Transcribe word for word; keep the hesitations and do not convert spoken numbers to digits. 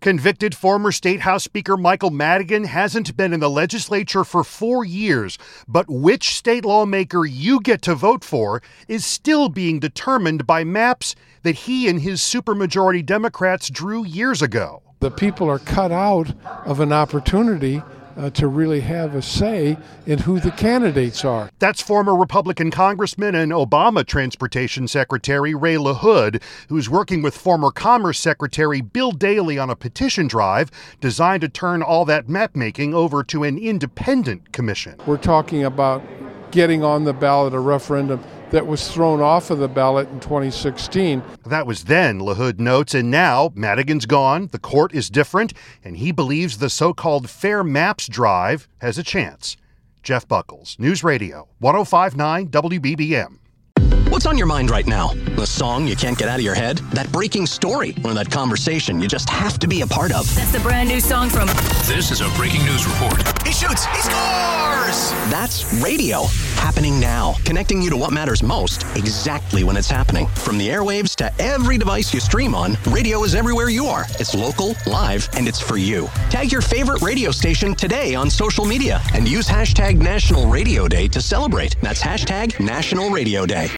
Convicted former State House Speaker Michael Madigan hasn't been in the legislature for four years, but which state lawmaker you get to vote for is still being determined by maps that he and his supermajority Democrats drew years ago. The people are cut out of an opportunity uh, to really have a say in who the candidates are. That's former Republican Congressman and Obama Transportation Secretary Ray LaHood, who's working with former Commerce Secretary Bill Daley on a petition drive designed to turn all that map-making over to an independent commission. We're talking about getting on the ballot a referendum that was thrown off of the ballot in twenty sixteen. That was then, LaHood notes, and now Madigan's gone, the court is different, and he believes the so-called Fair Maps drive has a chance. Jeff Buckles, News Radio, one oh five point nine W B B M. What's on your mind right now? The song you can't get out of your head? That breaking story? Or that conversation you just have to be a part of? That's the brand new song from... This is a breaking news report. He shoots! He scores! That's radio. Happening now. Connecting you to what matters most, exactly when it's happening. From the airwaves to every device you stream on, radio is everywhere you are. It's local, live, and it's for you. Tag your favorite radio station today on social media and use hashtag National Radio Day to celebrate. That's hashtag National Radio Day.